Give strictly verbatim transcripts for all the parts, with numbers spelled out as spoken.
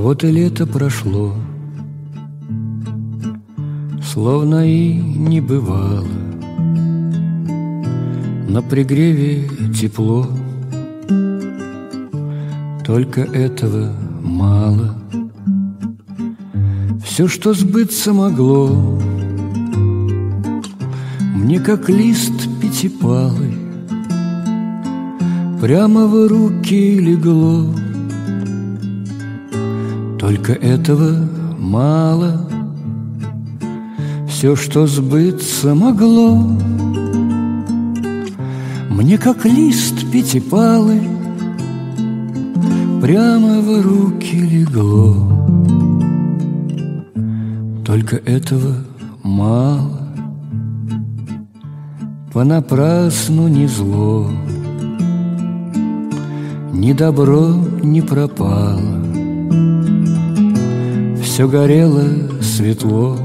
Вот и лето прошло, словно и не бывало. На пригреве тепло, только этого мало. Все, что сбыться могло, мне как лист пятипалый прямо в руки легло. Только этого мало. Все, что сбыться могло, мне как лист пятипалый прямо в руки легло. Только этого мало. Понапрасну ни зло, ни добро не пропало. Все горело светло,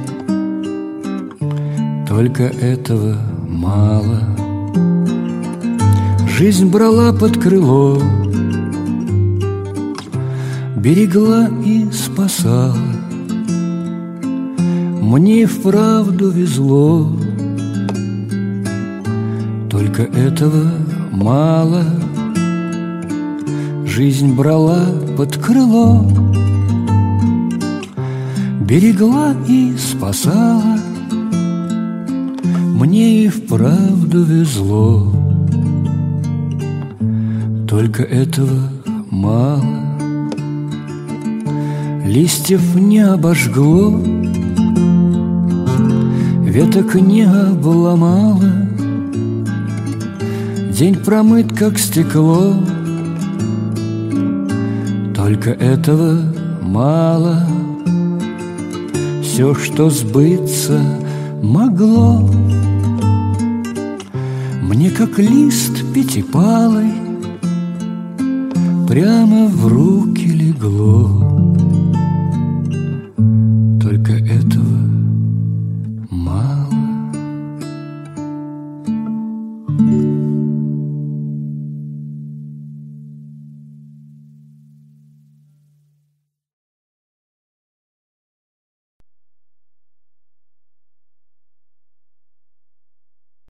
только этого мало. Жизнь брала под крыло, берегла и спасала. Мне вправду везло, только этого мало. Жизнь брала под крыло, берегла и спасала. Мне и вправду везло, только этого мало. Листьев не обожгло, веток не обломало. День промыт, как стекло, только этого мало. Все, что сбыться могло, мне как лист пятипалый прямо в руки легло.